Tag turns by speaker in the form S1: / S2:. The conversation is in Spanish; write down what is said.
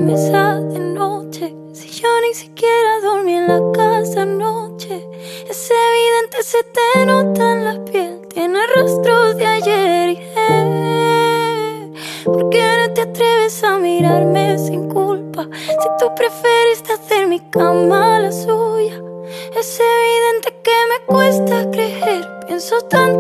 S1: mesa de noche. Si yo ni siquiera dormí en la casa anoche. Es evidente, se te nota en la piel. Tiene rastros de ayer y ¿por qué no te atreves a mirarme sin culpa? Si tú preferiste hacer mi cama la suya. Es evidente que me cuesta creer. Pienso tanto